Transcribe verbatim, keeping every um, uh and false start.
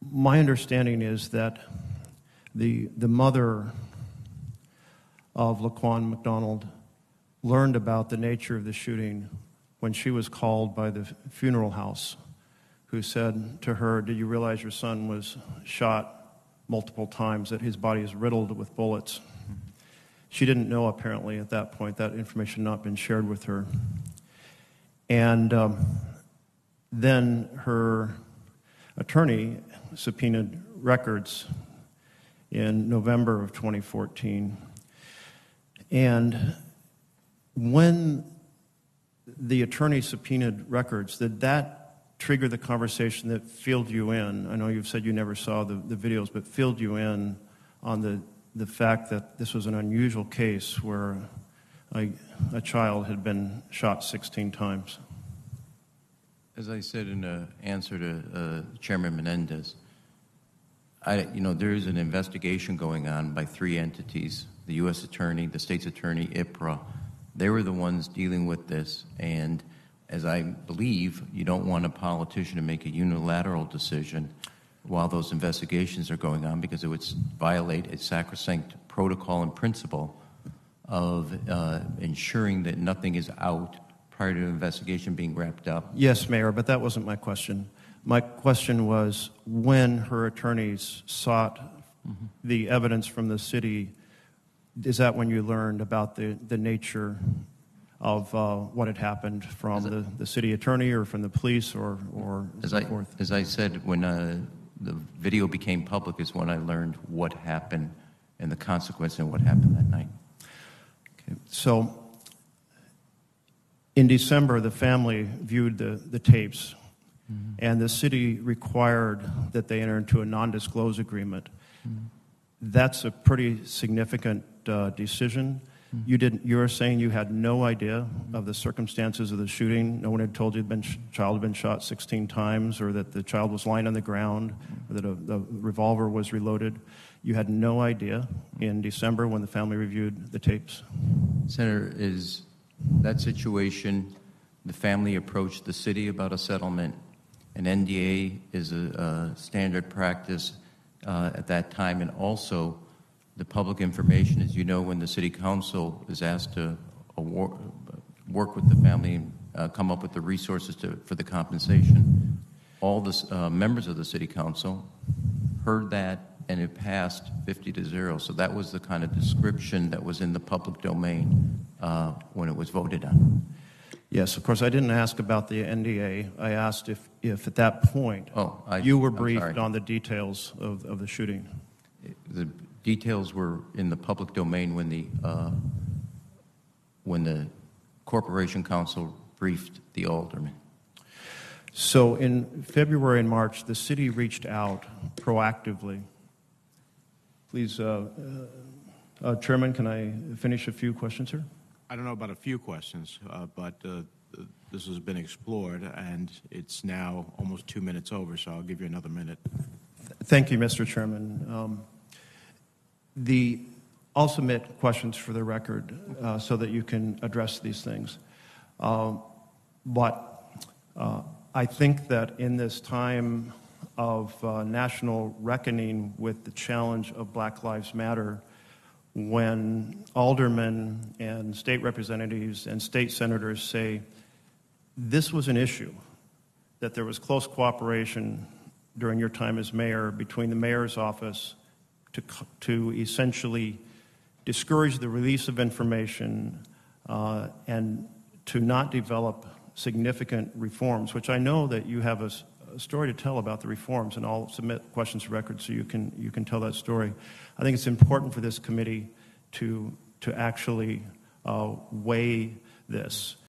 my understanding is that the the mother of Laquan McDonald learned about the nature of the shooting when she was called by the funeral house, who said to her, "Did you realize your son was shot multiple times, that his body is riddled with bullets?" She didn't know, apparently, at that point. That information had not been shared with her. And um, then her attorney subpoenaed records in November of twenty fourteen. And when the attorney subpoenaed records, did that trigger the conversation that filled you in? I know you've said you never saw the, the videos, but filled you in on the, the fact that this was an unusual case where a, a child had been shot sixteen times. As I said in an answer to uh, Chairman Menendez, I, you know, there is an investigation going on by three entities: the U S Attorney, the State's Attorney, I P R A. They were the ones dealing with this, and as I believe, you don't want a politician to make a unilateral decision while those investigations are going on, because it would violate a sacrosanct protocol and principle of uh, ensuring that nothing is out prior to an investigation being wrapped up. Yes, Mayor, but that wasn't my question. My question was, when her attorneys sought mm-hmm. the evidence from the city, is that when you learned about the, the nature of uh, what had happened from the, the city attorney or from the police or, or as so I, forth? As I said, when uh, the video became public is when I learned what happened and the consequence of what happened that night. Okay. So in December, the family viewed the, the tapes, mm-hmm. and the city required that they enter into a non-disclose agreement. Mm-hmm. That's a pretty significant uh, decision. Mm-hmm. You didn't. You were saying you had no idea mm-hmm. of the circumstances of the shooting. No one had told you the child had been shot sixteen times, or that the child was lying on the ground, or that a, the revolver was reloaded. You had no idea in December when the family reviewed the tapes. Senator, is that situation, the family approached the city about a settlement. An N D A is a, a standard practice uh, at that time, and also the public information, as you know, when the city council is asked to award, work with the family and uh, come up with the resources to, for the compensation, all the uh, members of the city council heard that, and it passed fifty to zero. So that was the kind of description that was in the public domain uh, when it was voted on. Yes, of course, I didn't ask about the N D A. I asked if, if at that point oh, I, you were briefed on the details of, of the shooting. The details were in the public domain when the, uh, when the Corporation Council briefed the alderman. So in February and March, the city reached out proactively. Please, uh, uh, uh, Chairman, can I finish a few questions here? I don't know about a few questions, uh, but uh, this has been explored, and it's now almost two minutes over, so I'll give you another minute. Thank you, Mister Chairman. Um, the, I'll submit questions for the record uh, so that you can address these things. Uh, but uh, I think that in this time of uh, national reckoning with the challenge of Black Lives Matter, when aldermen and state representatives and state senators say this was an issue, that there was close cooperation during your time as mayor between the mayor's office to, to essentially discourage the release of information uh, and to not develop significant reforms, which I know that you have a, a story to tell about the reforms, and I'll submit questions to record so you can, you can tell that story. I think it's important for this committee to, to actually uh, weigh this.